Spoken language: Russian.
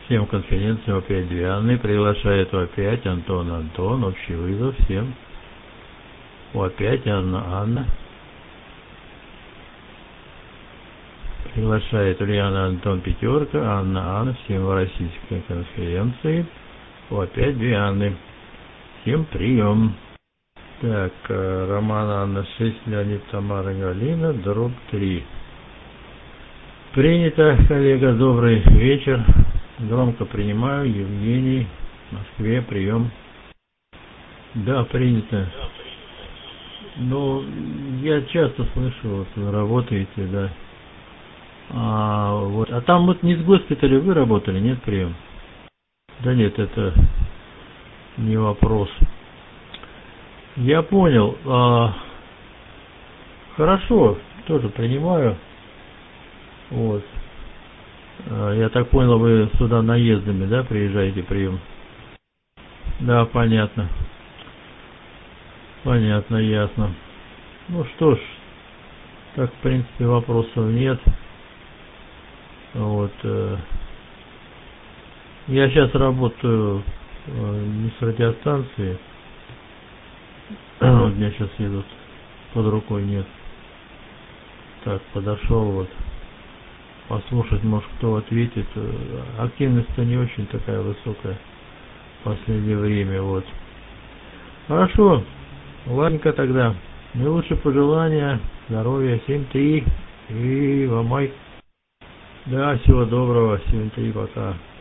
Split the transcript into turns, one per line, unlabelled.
Всем конференцию опять две Анны. Приглашает опять Антон. Общий вызов всем. Опять Анна. Приглашает Ульяна, Антон, пятерка. Анна. Всем в российской конференции. Опять две Анны. Всем прием. Так, Роман, Анна, 6, Леонид, Тамара, Галина, дробь 3. Принято, коллега, добрый вечер. Громко принимаю. Евгений, в Москве, прием. Да, принято. Ну, я часто слышу, вот вы работаете, да. А там вот не с госпиталя вы работали, нет, прием? Да нет, это не вопрос. Я понял. Хорошо, тоже принимаю. Вот. Я так понял, вы сюда наездами, да, приезжаете, прием? Да, понятно. Понятно, ясно. Ну что ж, так, в принципе, вопросов нет. Вот. Я сейчас работаю не с радиостанции. У меня сейчас едут, под рукой нет. Так, подошел вот. Послушать, может, кто ответит. Активность-то не очень такая высокая в последнее время, вот. Хорошо, ладненько тогда. Наилучшие пожелания, здоровья, 7-3 и ломай. Да, всего доброго, 7-3, пока.